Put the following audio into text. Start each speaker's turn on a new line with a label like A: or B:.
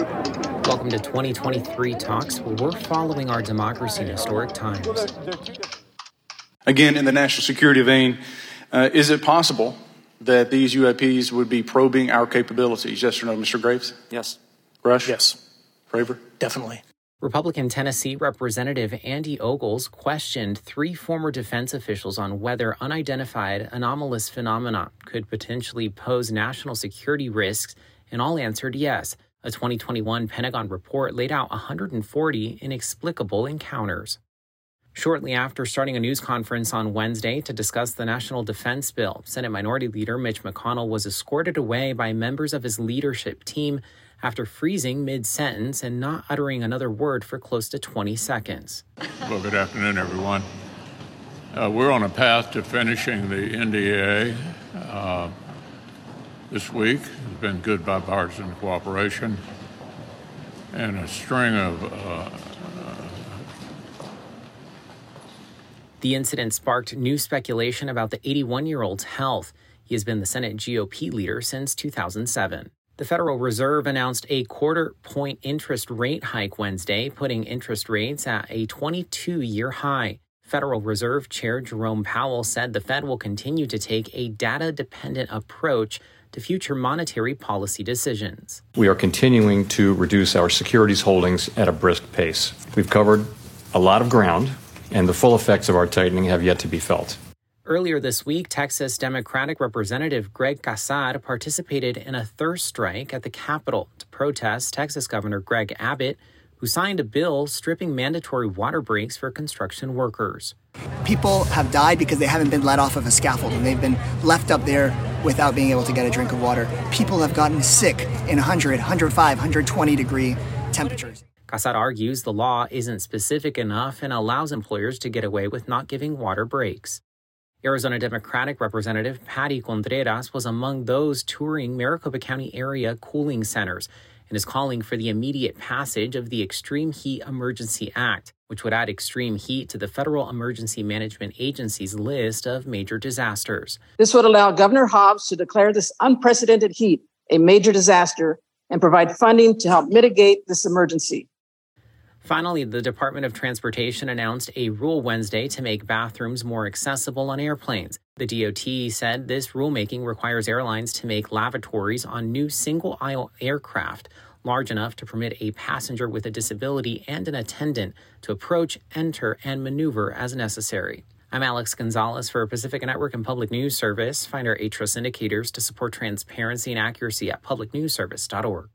A: Welcome to 2023 Talks, where we're following our democracy in historic times.
B: Again, in the national security vein, is it possible that these UAPs would be probing our capabilities? Yes or no, Mr. Graves?
C: Yes.
B: Rush?
C: Yes.
B: Fravor?
C: Definitely.
A: Republican Tennessee Representative Andy Ogles questioned 3 former defense officials on whether unidentified anomalous phenomena could potentially pose national security risks, and all answered yes. A 2021 Pentagon report laid out 140 inexplicable encounters. Shortly after starting a news conference on Wednesday to discuss the National Defense Bill, Senate Minority Leader Mitch McConnell was escorted away by members of his leadership team after freezing mid-sentence and not uttering another word for close to 20 seconds.
D: Well, good afternoon, everyone. We're on a path to finishing the NDAA this week. It's been good bipartisan cooperation and a string of
A: The incident sparked new speculation about the 81-year-old's health. He has been the Senate GOP leader since 2007. The Federal Reserve announced a quarter-point interest rate hike Wednesday, putting interest rates at a 22-year high. Federal Reserve Chair Jerome Powell said the Fed will continue to take a data-dependent approach to future monetary policy decisions.
E: We are continuing to reduce our securities holdings at a brisk pace. We've covered a lot of ground, and the full effects of our tightening have yet to be felt.
A: Earlier this week, Texas Democratic Representative Greg Casar participated in a thirst strike at the Capitol to protest Texas Governor Greg Abbott, who signed a bill stripping mandatory water breaks for construction workers.
F: People have died because they haven't been let off of a scaffold and they've been left up there without being able to get a drink of water. People have gotten sick in 100, 105, 120 degree temperatures.
A: Casar argues the law isn't specific enough and allows employers to get away with not giving water breaks. Arizona Democratic Representative Patty Contreras was among those touring Maricopa County area cooling centers and is calling for the immediate passage of the Extreme Heat Emergency Act, which would add extreme heat to the Federal Emergency Management Agency's list of major disasters.
G: This would allow Governor Hobbs to declare this unprecedented heat a major disaster and provide funding to help mitigate this emergency.
A: Finally, the Department of Transportation announced a rule Wednesday to make bathrooms more accessible on airplanes. The DOT said this rulemaking requires airlines to make lavatories on new single-aisle aircraft large enough to permit a passenger with a disability and an attendant to approach, enter, and maneuver as necessary. I'm Alex Gonzalez for Pacifica Network and Public News Service. Find our ATRUST indicators to support transparency and accuracy at publicnewsservice.org.